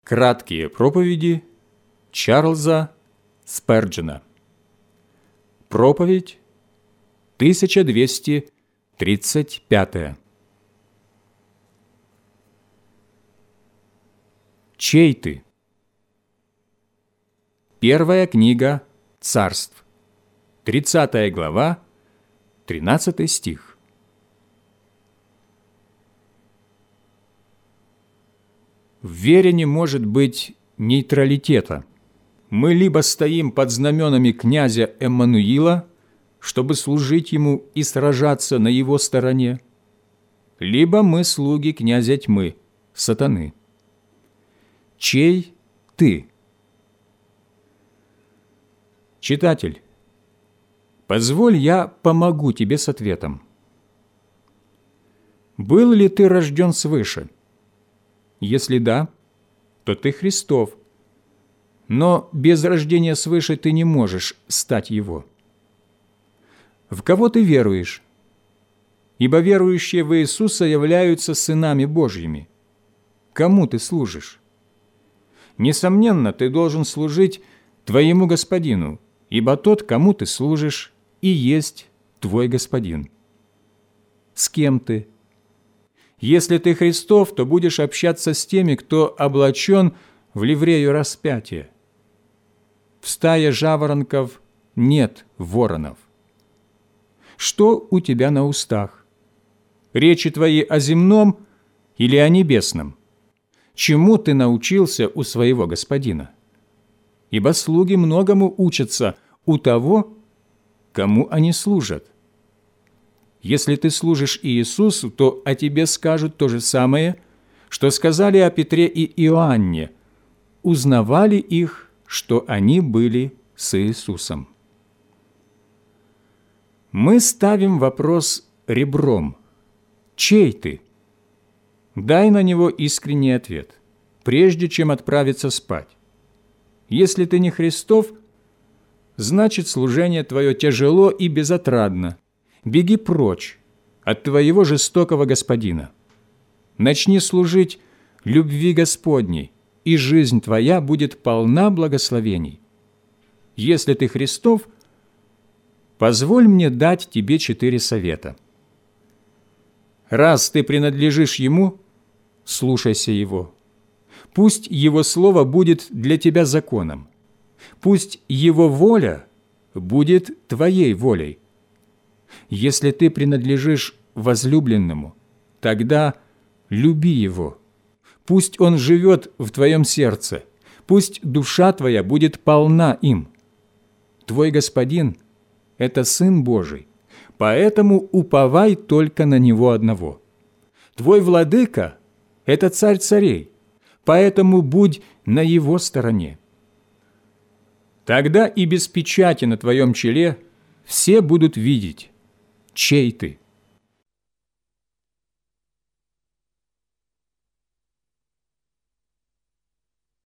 Краткие проповеди Чарльза Сперджена. Проповедь 1235. Чей ты? Первая книга Царств, 30 глава, 13 стих. В вере не может быть нейтралитета. Мы либо стоим под знаменами князя Эммануила, чтобы служить ему и сражаться на его стороне, либо мы слуги князя тьмы, сатаны. Чей ты? Читатель, позволь, я помогу тебе с ответом. Был ли ты рожден свыше? Если да, то ты Христов, но без рождения свыше ты не можешь стать Его. В кого ты веруешь? Ибо верующие в Иисуса являются сынами Божьими. Кому ты служишь? Несомненно, ты должен служить твоему Господину, ибо тот, кому ты служишь, и есть твой Господин. С кем ты? Если ты Христов, то будешь общаться с теми, кто облачен в ливрею распятия. В стае жаворонков нет воронов. Что у тебя на устах? Речи твои о земном или о небесном? Чему ты научился у своего Господина? Ибо слуги многому учатся у того, кому они служат. Если ты служишь Иисусу, то о тебе скажут то же самое, что сказали о Петре и Иоанне, узнавали их, что они были с Иисусом. Мы ставим вопрос ребром. Чей ты? Дай на него искренний ответ, прежде чем отправиться спать. Если ты не Христов, значит, служение твое тяжело и безотрадно. Беги прочь от твоего жестокого господина. Начни служить любви Господней, и жизнь твоя будет полна благословений. Если ты Христов, позволь мне дать тебе 4 совета. Раз ты принадлежишь Ему, слушайся Его. Пусть Его Слово будет для тебя законом. Пусть Его воля будет твоей волей. Если ты принадлежишь возлюбленному, тогда люби его. Пусть он живет в твоем сердце, пусть душа твоя будет полна им. Твой Господин – это Сын Божий, поэтому уповай только на Него одного. Твой Владыка – это Царь царей, поэтому будь на Его стороне. Тогда и без печати на твоем челе все будут видеть, чей ты.